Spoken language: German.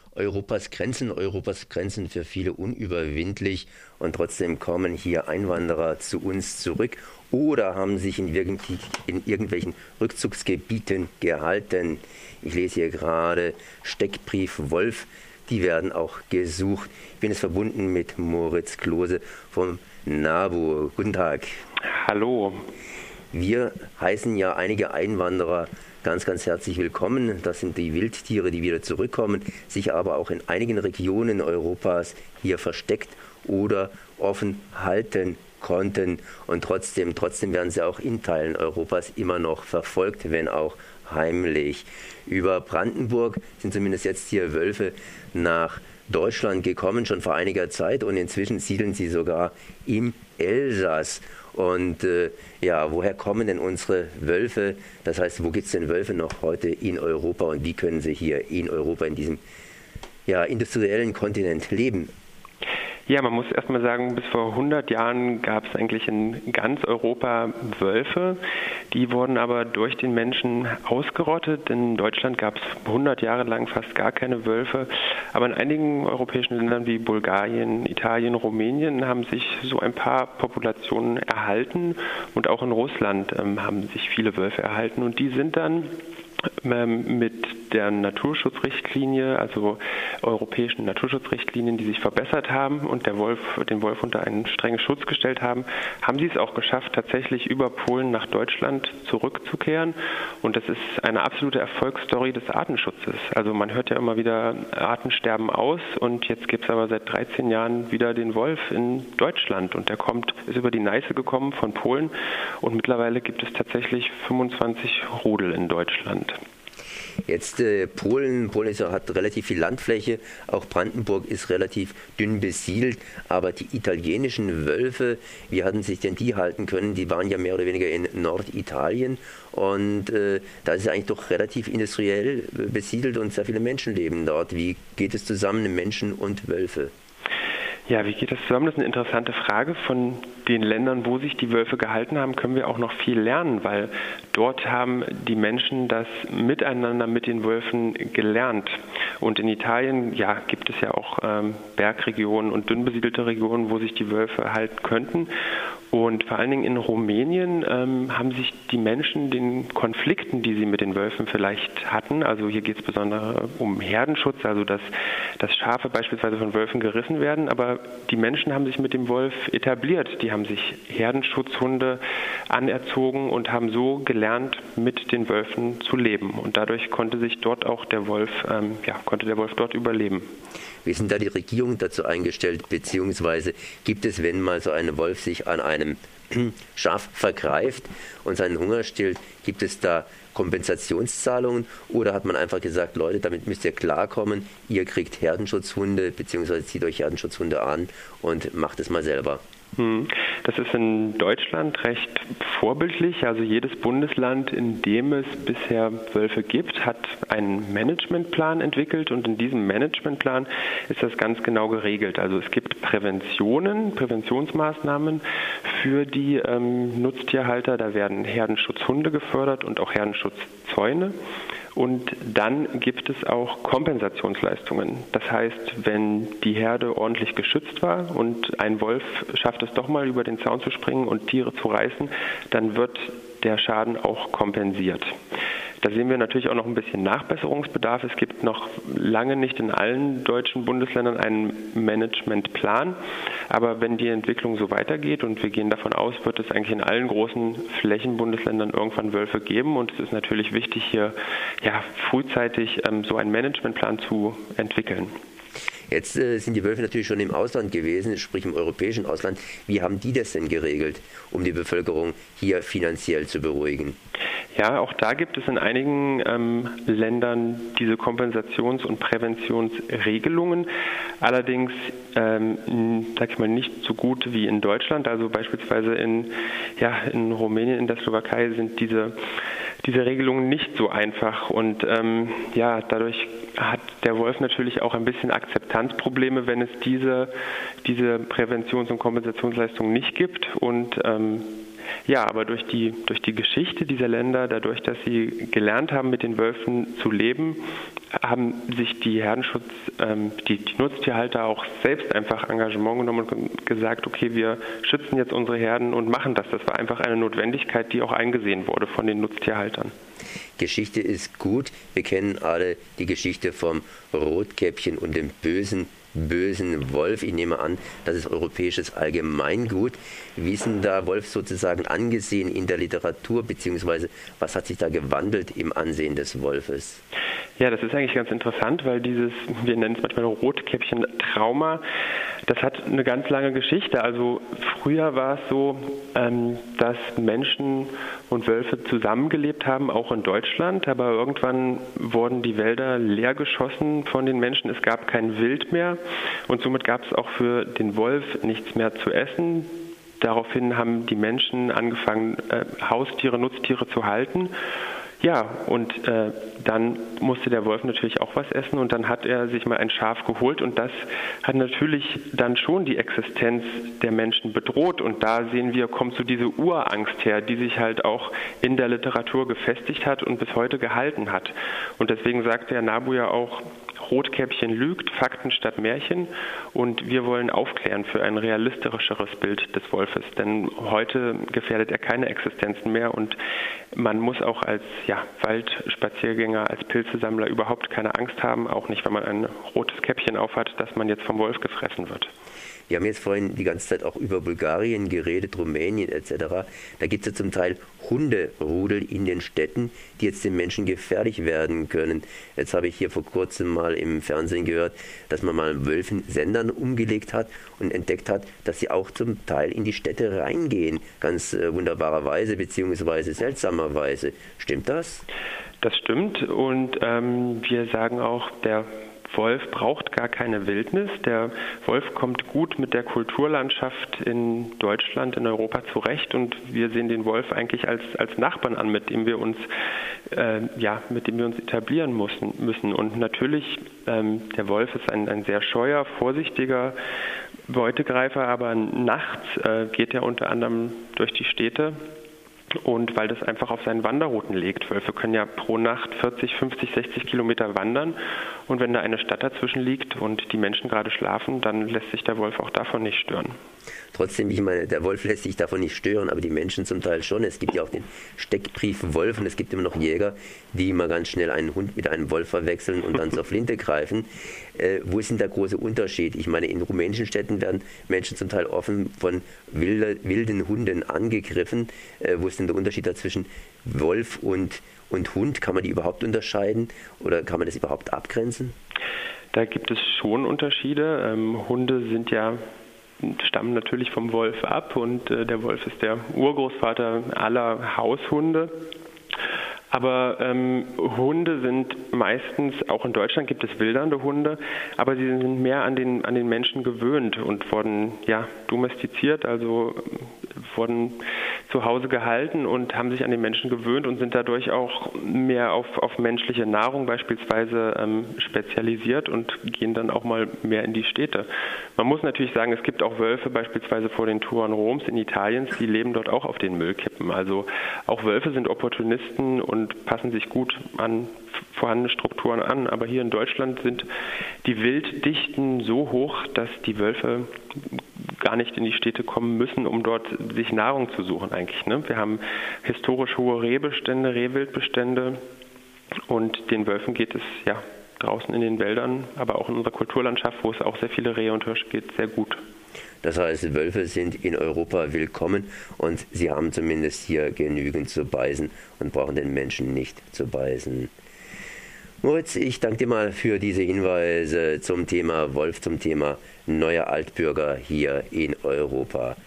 Europas Grenzen für viele unüberwindlich und trotzdem kommen hier Einwanderer zu uns zurück oder haben sich in irgendwelchen Rückzugsgebieten gehalten. Ich lese hier gerade Steckbrief Wolf, die werden auch gesucht. Ich bin jetzt verbunden mit Moritz Klose vom NABU. Guten Tag. Hallo. Wir heißen ja einige Einwanderer ganz, ganz herzlich willkommen. Das sind die Wildtiere, die wieder zurückkommen, sich aber auch in einigen Regionen Europas hier versteckt oder offen halten konnten. Und trotzdem werden sie auch in Teilen Europas immer noch verfolgt, wenn auch heimlich. Über Brandenburg sind zumindest jetzt hier Wölfe nach Deutschland gekommen, schon vor einiger Zeit, und inzwischen siedeln sie sogar im Elsass. Und woher kommen denn unsere Wölfe? Das heißt, wo gibt es denn Wölfe noch heute in Europa und wie können sie hier in Europa, in diesem industriellen Kontinent leben? Ja, man muss erstmal sagen, bis vor 100 Jahren gab es eigentlich in ganz Europa Wölfe. Die wurden aber durch den Menschen ausgerottet. In Deutschland gab es 100 Jahre lang fast gar keine Wölfe. Aber in einigen europäischen Ländern wie Bulgarien, Italien, Rumänien haben sich so ein paar Populationen erhalten. Und auch in Russland haben sich viele Wölfe erhalten. Und die sind dann mit der Naturschutzrichtlinie, also europäischen Naturschutzrichtlinien, die sich verbessert haben und den Wolf unter einen strengen Schutz gestellt haben, haben sie es auch geschafft, tatsächlich über Polen nach Deutschland zurückzukehren. Und das ist eine absolute Erfolgsstory des Artenschutzes. Also man hört ja immer wieder, Arten sterben aus, und jetzt gibt es aber seit 13 Jahren wieder den Wolf in Deutschland, und der ist über die Neiße gekommen von Polen, und mittlerweile gibt es tatsächlich 25 Rudel in Deutschland. Jetzt Polen hat relativ viel Landfläche, auch Brandenburg ist relativ dünn besiedelt, aber die italienischen Wölfe, wie hatten sich denn die halten können? Die waren ja mehr oder weniger in Norditalien, und da ist es eigentlich doch relativ industriell besiedelt und sehr viele Menschen leben dort. Wie geht es zusammen, Menschen und Wölfe? Ja, wie geht das zusammen? Das ist eine interessante Frage. Von den Ländern, wo sich die Wölfe gehalten haben, können wir auch noch viel lernen, weil dort haben die Menschen das Miteinander mit den Wölfen gelernt. Und in Italien gibt es ja auch Bergregionen und dünn besiedelte Regionen, wo sich die Wölfe halten könnten. Und vor allen Dingen in Rumänien haben sich die Menschen den Konflikten, die sie mit den Wölfen vielleicht hatten, also hier geht es besonders um Herdenschutz, also dass Schafe beispielsweise von Wölfen gerissen werden, aber die Menschen haben sich mit dem Wolf etabliert. Die haben sich Herdenschutzhunde anerzogen und haben so gelernt, mit den Wölfen zu leben. Und dadurch konnte sich dort auch der Wolf dort überleben. Wie sind da die Regierungen dazu eingestellt, beziehungsweise gibt es, wenn mal so ein Wolf sich an einem Schaf vergreift und seinen Hunger stillt, gibt es da Kompensationszahlungen, oder hat man einfach gesagt, Leute, damit müsst ihr klarkommen, ihr kriegt Herdenschutzhunde, beziehungsweise zieht euch Herdenschutzhunde an und macht es mal selber? Das ist in Deutschland recht vorbildlich. Also jedes Bundesland, in dem es bisher Wölfe gibt, hat einen Managementplan entwickelt, und in diesem Managementplan ist das ganz genau geregelt. Also es gibt Präventionsmaßnahmen für die Nutztierhalter. Da werden Herdenschutzhunde gefördert und auch Herdenschutzzäune. Und dann gibt es auch Kompensationsleistungen. Das heißt, wenn die Herde ordentlich geschützt war und ein Wolf schafft es doch mal über den Zaun zu springen und Tiere zu reißen, dann wird der Schaden auch kompensiert. Da sehen wir natürlich auch noch ein bisschen Nachbesserungsbedarf. Es gibt noch lange nicht in allen deutschen Bundesländern einen Managementplan. Aber wenn die Entwicklung so weitergeht, und wir gehen davon aus, wird es eigentlich in allen großen Flächenbundesländern irgendwann Wölfe geben. Und es ist natürlich wichtig, hier frühzeitig so einen Managementplan zu entwickeln. Jetzt sind die Wölfe natürlich schon im Ausland gewesen, sprich im europäischen Ausland. Wie haben die das denn geregelt, um die Bevölkerung hier finanziell zu beruhigen? Ja, auch da gibt es in einigen Ländern diese Kompensations- und Präventionsregelungen. Allerdings, nicht so gut wie in Deutschland. Also beispielsweise in Rumänien, in der Slowakei sind diese Regelungen nicht so einfach. Und dadurch hat der Wolf natürlich auch ein bisschen Akzeptanzprobleme, wenn es diese Präventions- und Kompensationsleistungen nicht gibt. Und Ja, aber durch die Geschichte dieser Länder, dadurch, dass sie gelernt haben, mit den Wölfen zu leben, haben sich die die Nutztierhalter auch selbst einfach Engagement genommen und gesagt, okay, wir schützen jetzt unsere Herden und machen das. Das war einfach eine Notwendigkeit, die auch eingesehen wurde von den Nutztierhaltern. Geschichte ist gut. Wir kennen alle die Geschichte vom Rotkäppchen und dem bösen Wolf. Ich nehme an, das ist europäisches Allgemeingut. Wie ist denn da Wolf sozusagen angesehen in der Literatur, beziehungsweise was hat sich da gewandelt im Ansehen des Wolfes? Ja, das ist eigentlich ganz interessant, weil wir nennen es manchmal Rotkäppchen-Trauma, das hat eine ganz lange Geschichte. Also früher war es so, dass Menschen und Wölfe zusammengelebt haben, auch in Deutschland, aber irgendwann wurden die Wälder leer geschossen von den Menschen. Es gab kein Wild mehr und somit gab es auch für den Wolf nichts mehr zu essen. Daraufhin haben die Menschen angefangen, Haustiere, Nutztiere zu halten. Ja, und dann musste der Wolf natürlich auch was essen und dann hat er sich mal ein Schaf geholt und das hat natürlich dann schon die Existenz der Menschen bedroht und da sehen wir, kommt so diese Urangst her, die sich halt auch in der Literatur gefestigt hat und bis heute gehalten hat. Und deswegen sagt der NABU ja auch, Rotkäppchen lügt, Fakten statt Märchen und wir wollen aufklären für ein realistischeres Bild des Wolfes, denn heute gefährdet er keine Existenzen mehr und man muss auch als Waldspaziergänger, als Pilzesammler überhaupt keine Angst haben, auch nicht, wenn man ein rotes Käppchen aufhat, dass man jetzt vom Wolf gefressen wird. Wir haben jetzt vorhin die ganze Zeit auch über Bulgarien geredet, Rumänien etc. Da gibt es ja zum Teil Hunderudel in den Städten, die jetzt den Menschen gefährlich werden können. Jetzt habe ich hier vor kurzem mal im Fernsehen gehört, dass man mal Wölfen Sendern umgelegt hat und entdeckt hat, dass sie auch zum Teil in die Städte reingehen. Ganz wunderbarerweise beziehungsweise seltsamerweise. Stimmt das? Das stimmt und wir sagen auch, der Wolf braucht gar keine Wildnis. Der Wolf kommt gut mit der Kulturlandschaft in Deutschland, in Europa zurecht und wir sehen den Wolf eigentlich als Nachbarn an, mit dem wir uns etablieren müssen. Und natürlich, der Wolf ist ein sehr scheuer, vorsichtiger Beutegreifer, aber nachts geht er unter anderem durch die Städte. Und weil das einfach auf seinen Wanderrouten liegt. Wölfe können ja pro Nacht 40, 50, 60 Kilometer wandern. Und wenn da eine Stadt dazwischen liegt und die Menschen gerade schlafen, dann lässt sich der Wolf auch davon nicht stören. Trotzdem, ich meine, der Wolf lässt sich davon nicht stören, aber die Menschen zum Teil schon. Es gibt ja auch den Steckbrief Wolf und es gibt immer noch Jäger, die mal ganz schnell einen Hund mit einem Wolf verwechseln und dann zur Flinte greifen. Wo ist denn der große Unterschied? Ich meine, in rumänischen Städten werden Menschen zum Teil offen von wilden Hunden angegriffen. Wo ist denn der Unterschied dazwischen Wolf und Hund? Kann man die überhaupt unterscheiden oder kann man das überhaupt abgrenzen? Da gibt es schon Unterschiede. Hunde stammen natürlich vom Wolf ab und der Wolf ist der Urgroßvater aller Haushunde. Aber Hunde sind meistens, auch in Deutschland gibt es wildernde Hunde, aber sie sind mehr an den Menschen gewöhnt und wurden domestiziert, also wurden zu Hause gehalten und haben sich an den Menschen gewöhnt und sind dadurch auch mehr auf menschliche Nahrung beispielsweise spezialisiert und gehen dann auch mal mehr in die Städte. Man muss natürlich sagen, es gibt auch Wölfe beispielsweise vor den Toren Roms in Italien, die leben dort auch auf den Müllkippen. Also auch Wölfe sind Opportunisten und passen sich gut an vorhandene Strukturen an. Aber hier in Deutschland sind die Wilddichten so hoch, dass die Wölfe gar nicht in die Städte kommen müssen, um dort sich Nahrung zu suchen eigentlich. Ne? Wir haben historisch hohe Rehbestände, Rehwildbestände und den Wölfen geht es draußen in den Wäldern, aber auch in unserer Kulturlandschaft, wo es auch sehr viele Rehe und Hirsche gibt, sehr gut. Das heißt, Wölfe sind in Europa willkommen und sie haben zumindest hier genügend zu beißen und brauchen den Menschen nicht zu beißen. Moritz, ich danke dir mal für diese Hinweise zum Thema Wolf, zum Thema neuer Altbürger hier in Europa.